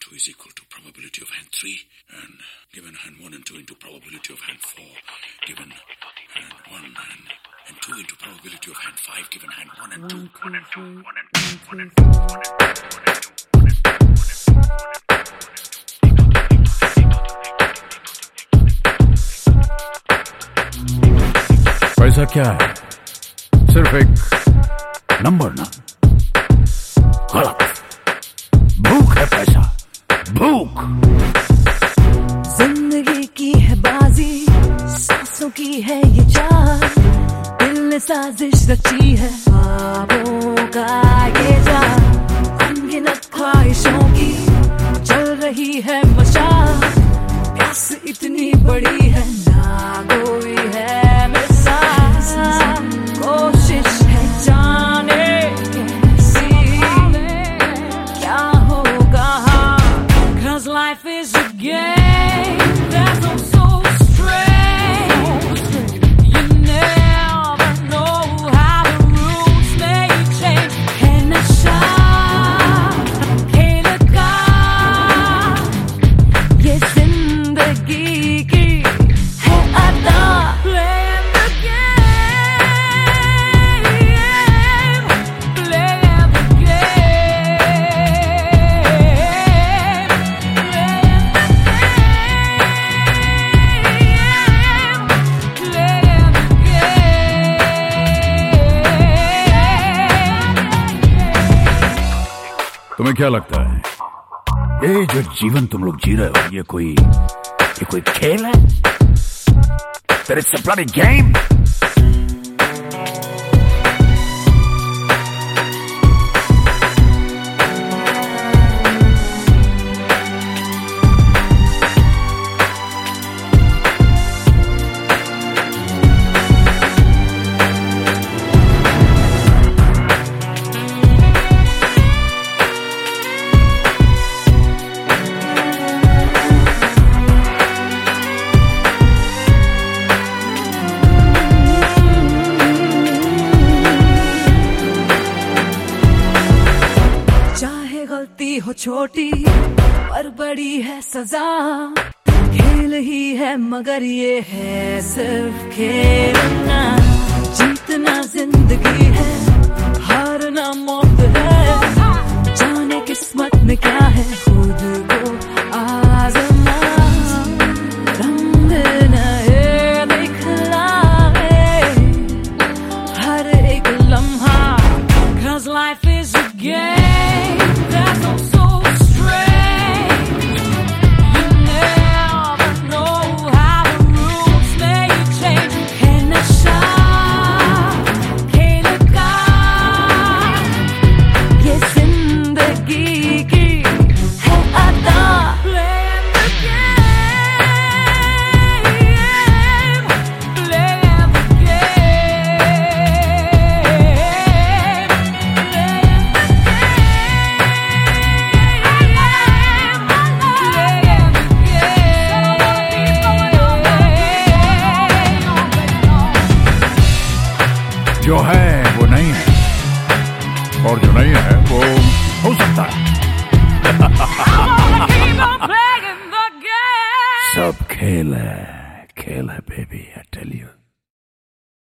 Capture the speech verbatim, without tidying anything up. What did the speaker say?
two is equal to probability of hand three, and given hand one and two into probability of hand four, given hand one and, and two into probability of hand five, given hand one and two, one and two, one and two, one and two, one and two, one and two, one and two, one and two. पैसा क्या है? सिर्फ एक number ना। गलत। भूख है पैसा, भूख। जिंदगी की है बाजी, सांसों की है ये चाल, दिल ने साजिश रची है ख्वाबों का ये जाल, अनगिनत ख्वाहिशों की चल रही है मशाल, प्यास इतनी बड़ी है ना कोई है मिसाल, कोशिश है जाने कैसी क्या होगा, 'cause life is a game that's oh so strange, you never know how the rules may change, है नशा खेल का ये जिंदगी की है अदा, playing the game, playing the game, playing the game, playing the game. तुम्हें क्या लगता है ये जो जीवन तुम लोग जी रहे हो ये कोई ये कोई खेल है? That it's a bloody game? गलती हो छोटी पर बड़ी है सजा, खेल ही है मगर ये है सिर्फ खेलना, जीतना जिंदगी है हारना मौत है, जाने किस्मत में क्या है खुद को आजमा, रंग नए दिखलाए हर एक लम्हा, 'cause life is a game that's oh so strange, you never know how the rules may change, है नशा खेल का ये जिंदगी की है अदा, playing the game, playing the game, playing the जो है वो नहीं है और जो नहीं है वो हो सकता है। सब खेल है, खेल है बेबी, आई टेल यू।